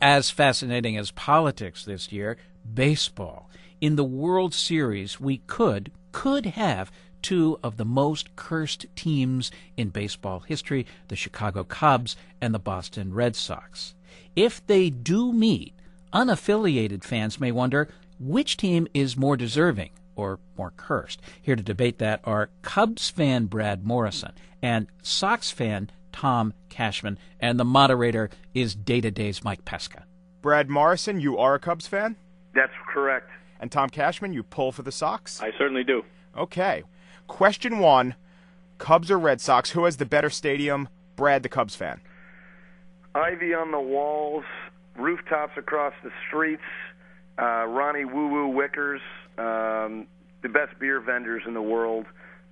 As fascinating as politics this year, baseball. In the World Series, we could have two of the most cursed teams in baseball history, the Chicago Cubs and the Boston Red Sox. If they do meet, unaffiliated fans may wonder which team is more deserving or more cursed. Here to debate that are Cubs fan Brad Morrison and Sox fan Tom Cashman, and the moderator is Day-to-Day's Mike Pesca. Brad Morrison, you are a Cubs fan? That's correct. And Tom Cashman, you pull for the Sox? I certainly do. Okay. Question 1, Cubs or Red Sox, who has the better stadium? Brad, the Cubs fan. Ivy on the walls, rooftops across the streets, Ronnie Woo-Woo Wickers, the best beer vendors in the world.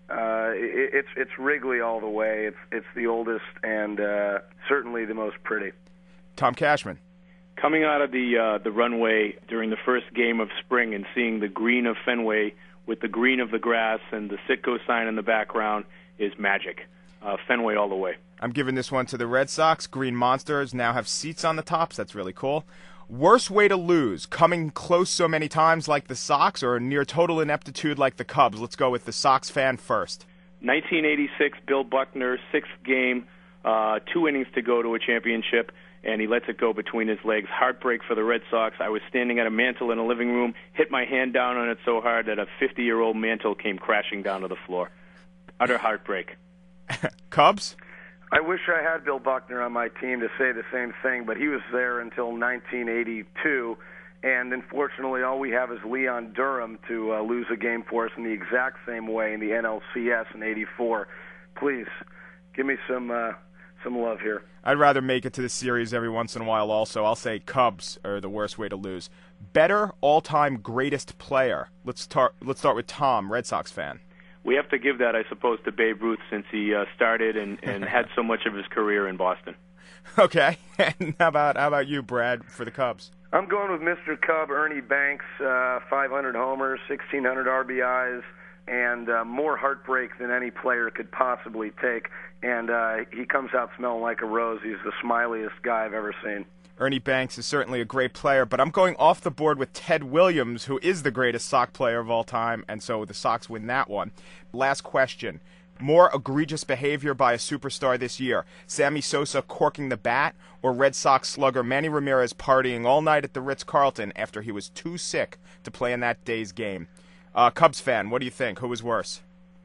It's Wrigley all the way. It's the oldest and certainly the most pretty. Tom Cashman. Coming out of the runway during the first game of spring and seeing the green of Fenway with the green of the grass and the Citgo sign in the background is magic. Fenway all the way. I'm giving this one to the Red Sox. Green Monsters now have seats on the tops. That's really cool. Worst way to lose, coming close so many times like the Sox or near total ineptitude like the Cubs? Let's go with the Sox fan first. 1986, Bill Buckner, sixth game, 2 innings to go to a championship, and he lets it go between his legs. Heartbreak for the Red Sox. I was standing at a mantle in a living room, hit my hand down on it so hard that a 50-year-old mantle came crashing down to the floor. Utter heartbreak. Cubs? I wish I had Bill Buckner on my team to say the same thing, but he was there until 1982, and unfortunately all we have is Leon Durham to lose a game for us in the exact same way in the NLCS in '84. Please, give me some love here. I'd rather make it to the series every once in a while also. I'll say Cubs are the worst way to lose. Better all-time greatest player. Let's start with Tom, Red Sox fan. We have to give that, I suppose, to Babe Ruth since he started and had so much of his career in Boston. Okay. And how about you, Brad, for the Cubs? I'm going with Mr. Cub, Ernie Banks, 500 homers, 1,600 RBIs, and more heartbreak than any player could possibly take. And he comes out smelling like a rose. He's the smiliest guy I've ever seen. Ernie Banks is certainly a great player, but I'm going off the board with Ted Williams, who is the greatest Sox player of all time, and so the Sox win that one. Last question. More egregious behavior by a superstar this year, Sammy Sosa corking the bat, or Red Sox slugger Manny Ramirez partying all night at the Ritz-Carlton after he was too sick to play in that day's game? Cubs fan, what do you think? Who was worse?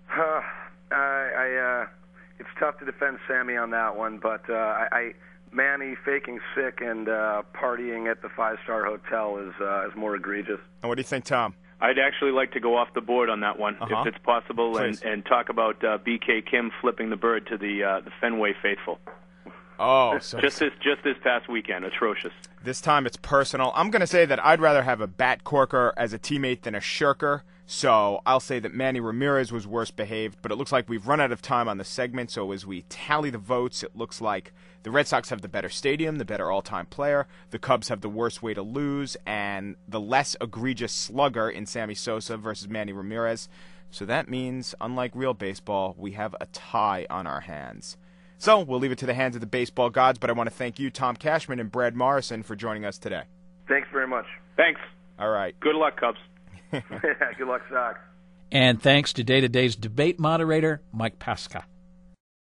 It's tough to defend Sammy on that one, but Manny faking sick and partying at the five-star hotel is more egregious. And what do you think, Tom? I'd actually like to go off the board on that one, if it's possible, and talk about B.K. Kim flipping the bird to the Fenway faithful. Oh, so just this past weekend, atrocious. This time it's personal. I'm going to say that I'd rather have a bat corker as a teammate than a shirker. So I'll say that Manny Ramirez was worst behaved, but it looks like we've run out of time on the segment, so as we tally the votes, it looks like the Red Sox have the better stadium, the better all-time player, the Cubs have the worst way to lose, and the less egregious slugger in Sammy Sosa versus Manny Ramirez. So that means, unlike real baseball, we have a tie on our hands. So we'll leave it to the hands of the baseball gods, but I want to thank you, Tom Cashman and Brad Morrison, for joining us today. Thanks very much. Thanks. All right. Good luck, Cubs. Good luck, Sox. And thanks to Day-to-Day's debate moderator, Mike Pesca.